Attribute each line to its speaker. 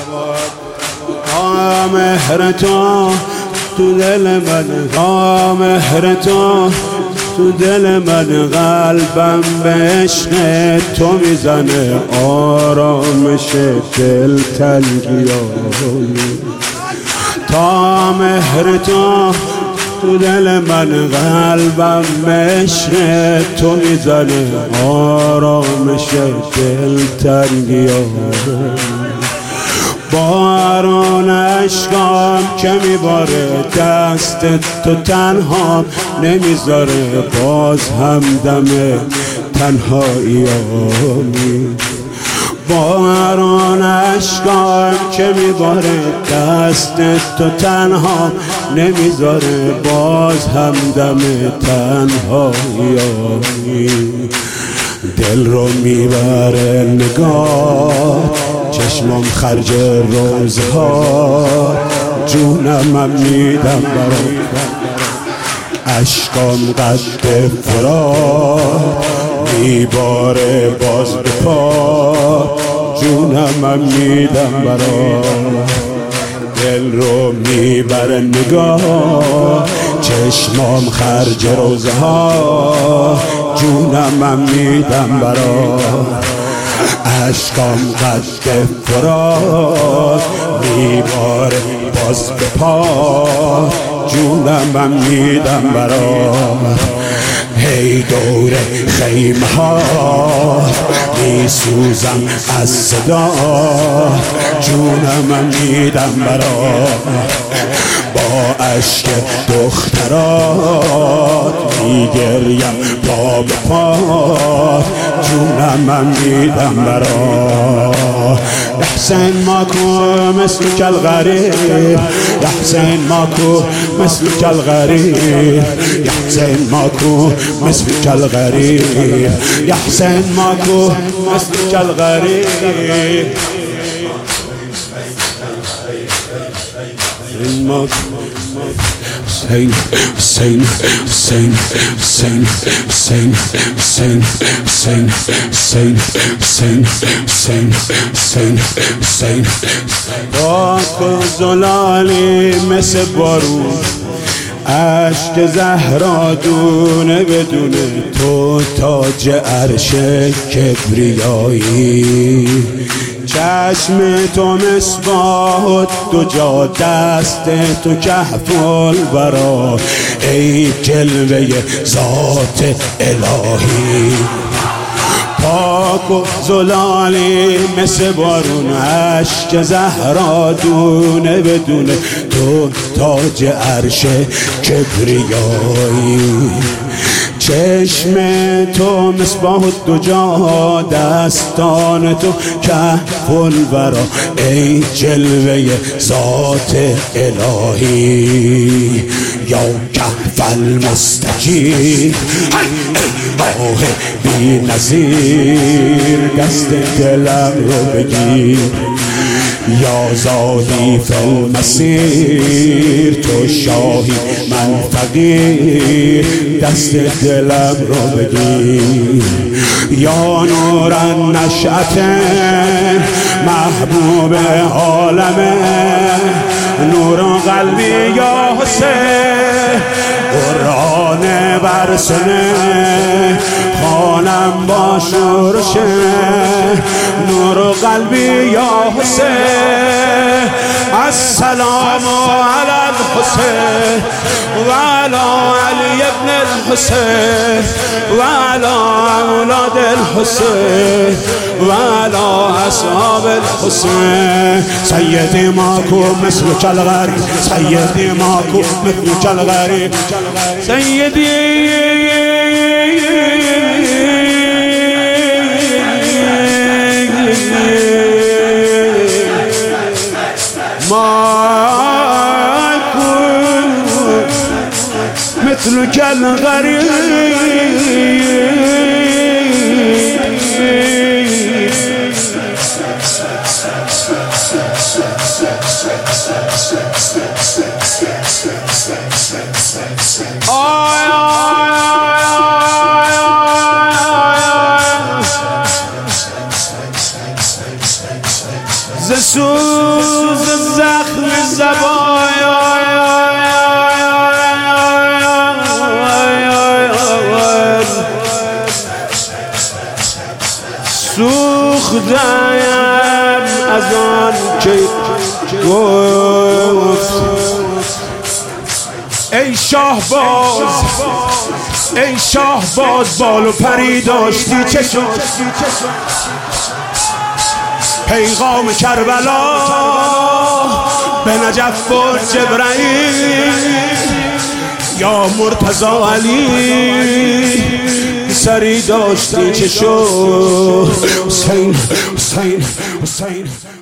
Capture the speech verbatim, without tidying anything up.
Speaker 1: تا مهر تو تو دل من، تا مهر تو تو دل من، قلبم به عشق تو میزنه، آرامش دل تنگیایی. تا مهر تو تو دل من، قلبم به عشق تو میزنه، آرامش دل تنگیایی. باران عشقام که میباره، دست تو تنها نمیذاره، باز هم دم تنهاییامی. باران عشقام که میباره، دست تو تنها نمیذاره، باز هم دم تنهاییامی. دل رو میبره نگاه، چشمم خرج روزها، جونم میدم برات، عشقام قد فرات میباره باز به پا، جونم میدم برات. دل رو میبره نگاه، چشمام خرج روزها، جونم میدم برات، عشقام قد فرات میباره باز به پا، جونم میدم برات. هی دور خیمه ها میسوزم از صدا، جونم میدم برات. با عشق دخترات میگریم پا به پا، جونم میدم برات. احسن ماکو مثل کل غریب، احسن ماکو مثل کل غریب، احسن ماکو مثل کل غریب، احسن ماکو مثل کل غریب. Sing, sing, sing, sing, sing, sing, sing, sing, sing, sing, sing, sing. پاک و زلالی مثل بارون، عشق زهرا دونه بدونه، تو تاج عرش کبریایی. چشم تو مصباح دو جا، دست تو کهف الورا، ای جلوه ذات الهی. پاک و زلالی مثل بارون، عشق زهرا دونه بدونه، تو تاج عرش کبریایی. چشم تو مصباح دو جا، دستان تو کهف الورا، ای جلوه ذات الهی. یا کهف المستجیر، ای ماه بی نظیر، دست دلم رو بگیر. یا زادی فی المسیر، تو شاهی من فقیر، دست دلم رو بگیر. یا نور النشأة محبوب عالمه، نور قلبی یا حسین، قرآن برسنه، خانم با شورشه، نور قلبی یا حسین. السلام علی الحسین و علی علی ابن الحسین و علی اولاد الحسین و علی اصحاب الحسین. سیدی ماکو مثل کل غریب، سیدی ماکو مثل کل غریب، سیدی ماكو مثلك الغريب. ز سوز زخم زبان سوختم از آن که گفت ای شاه باز ای شاه باز بال و پری داشتی چه شد پیغام کربلا به نجف برد جبرائیل یا مرتضی علی سری داشتی چه شد حسین حسین حسین